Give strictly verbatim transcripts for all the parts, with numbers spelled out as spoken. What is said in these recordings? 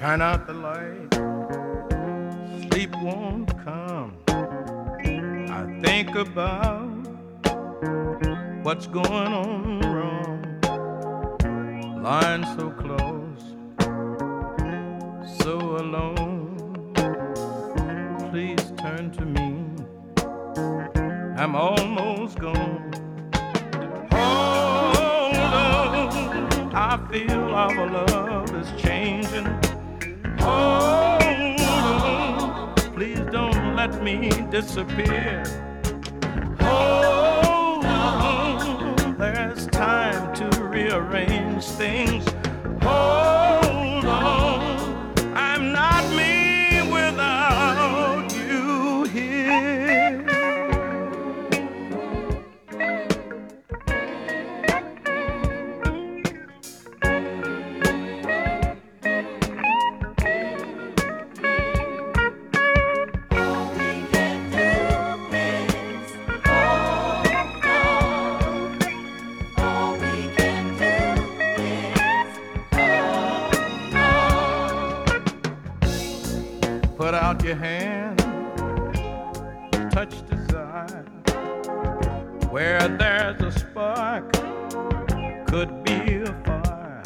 Turn out the light, sleep won't come. I think about what's going on wrong. Lying so close, so alone. Please turn to me, I'm almost gone. Hold on, I feel our love is changing. Hold on, please don't let me disappear. Hold on, there's time to rearrange things. Hold on, I'm not me without you here. Put out your hand, touch desire. Where there's a spark, could be a fire.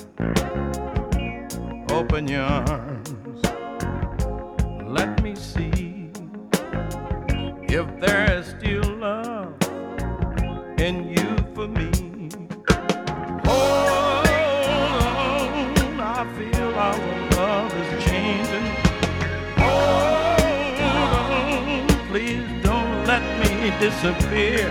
Open your arms, let me see if there is still love in you for me. Hold on, I feel our love is changing. Please don't let me disappear.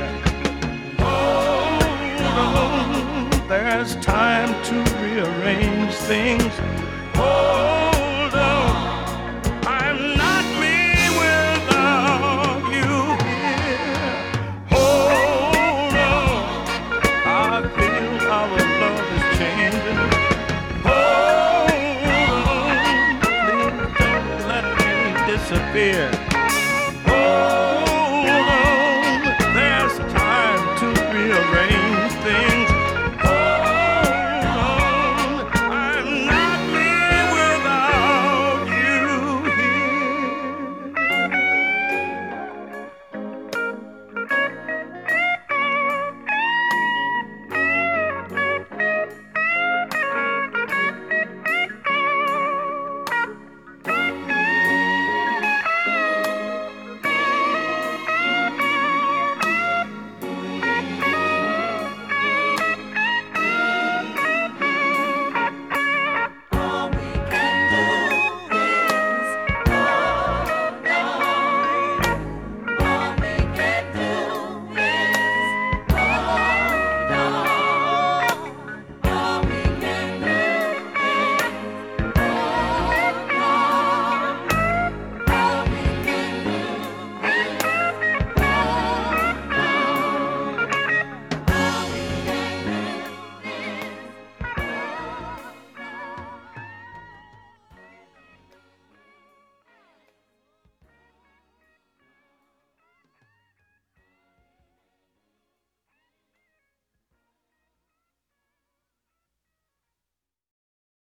Hold on, there's time to rearrange things. Hold on, I'm not me without you here. Hold on, I feel our love is changing. Hold on, please don't let me disappear.